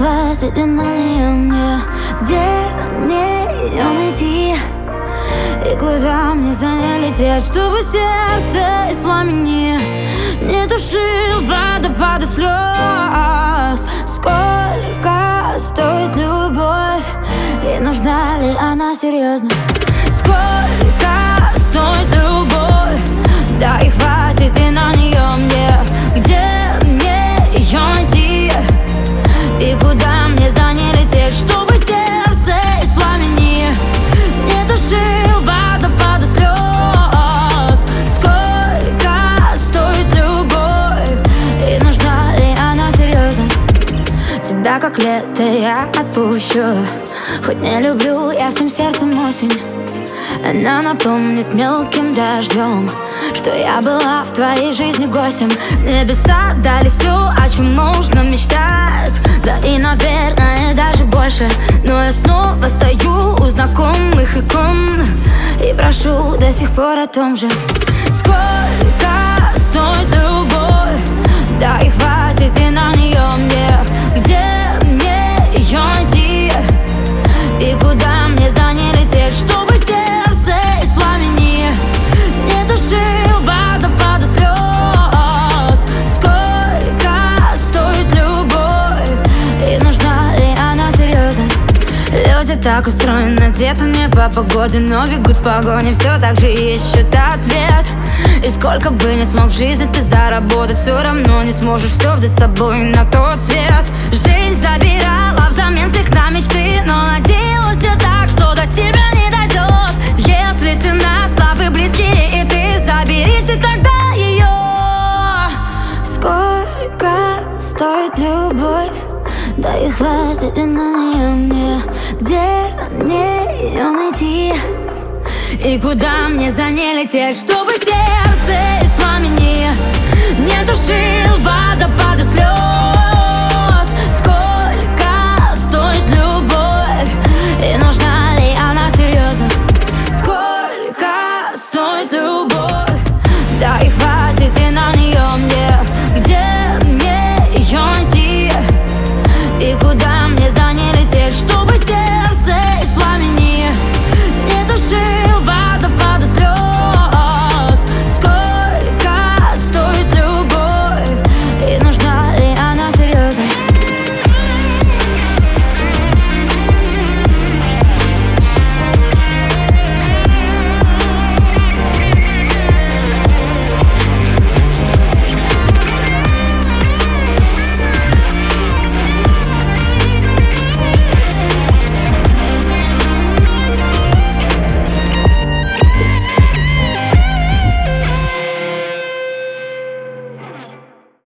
хватит ли на нее мне? Где мне ее найти? И куда мне за ней лететь, чтобы сердце из пламени не тушил водопады слез? Сколько стоит любовь? И нужна ли она серьезно? Сколько стоит любовь? Да и хватит ли на нее мне? Где мне ее найти? И куда мне за ней лететь, чтобы сердце из пламени не тушил водопады слез? Сколько стоит любовь? И нужна ли она серьезно? Тебя как лето я отпущу. Хоть не люблю я всем сердцем осень, она напомнит мелким дождем, что я была в твоей жизни гостем. Небеса дали все, о чем можно мечтать, да и, наверное, даже больше. Но я снова стою у знакомых икон и прошу до сих пор о том же. Сколько стоит любовь? Да и хватит ли на нее мне? Где мне ее найти? И куда мне за ней лететь, чтобы сердце из пламени не тушил водопады слез? Сколько стоит любовь? И нужна ли она серьезно? Люди так устроены, где-то не по погоде, но бегут в погоне, все так же ищут ответ. И сколько бы ни смог в жизни ты заработать, все равно не сможешь все взять с собой на тот свет. Жизнь забирала взамен всех на мечты, но надеялась я так, что до тебя не дойдет. Если цена славы близкие, и ты заберите тогда ее. Сколько стоит любовь? Да и хватит ли на нее мне? Где мне ее найти? И куда мне за ней лететь, чтобы сердце из пламени не тушил водопады слез?